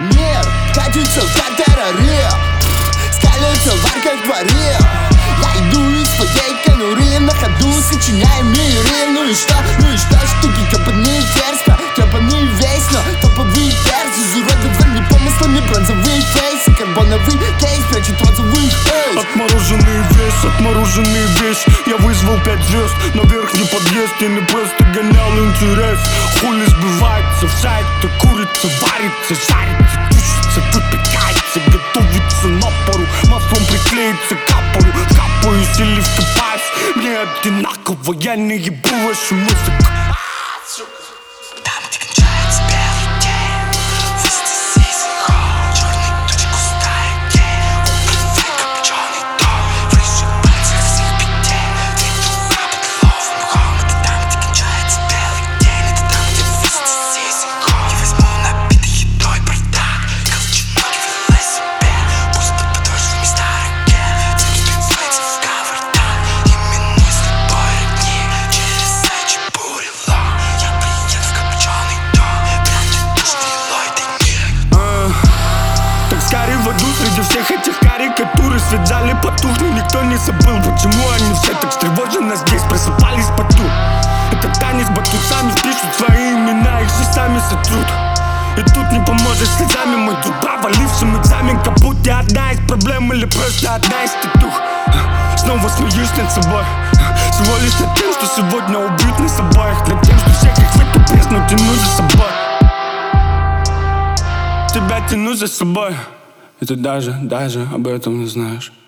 Мир катится в катере, скалится в арках дворе. Я иду из своей конуры, на ходу сочиняю миры. Ну и что, штуки тёпаные дерзко, тёпаные весело, топовые перцы, изуродованные помыслами, бронзовые фейсы, карбоновый кейс прячет розовый фейс. Отмороженный весь. Я вызвал 5 звезд на верхний подъезд. Я не просто гонял интерес. Хули сбывается, в сайте курица варится, жарится, тушится, выпекается, готовится на пару, маслом приклеится, капаюсь или вкопаюсь. Мне одинаково, я не ебу вашу музыку. Там, где кончается белый день, вместе с Easy-Hall, черный тучи густая тень, укрывай копченый дом, в рыжих пальцах с их петель, три духа под ловом хом. Это там, где кончается белый день, это там, где вместе с Easy-Hall. Я возьму набитый едой бардак, колченогий велосипед, пусто подошвами старый ген, цепь впивается в кавардак, именуй с тобой родни, через сачи бурело. Я приеду в копченый дом, прячет душный лой тайник. Так скорее в аду среди всех этих карикатур. Свет в зале потух, но никто не забыл, почему они все так встревоженно здесь просыпались по тут. Это танец батут, сами пишут свои имена, их же сами сотрут. И тут не поможешь слезами, мой друг, провалившим экзамен, как будто одна из проблем или просто одна из татух. Снова смеюсь над собой, всего лишь над тем, что сегодня убьют нас обоих, над тем, что всех их в эту бездну тяну за собой. Тебя тяну за собой, и ты даже об этом не знаешь.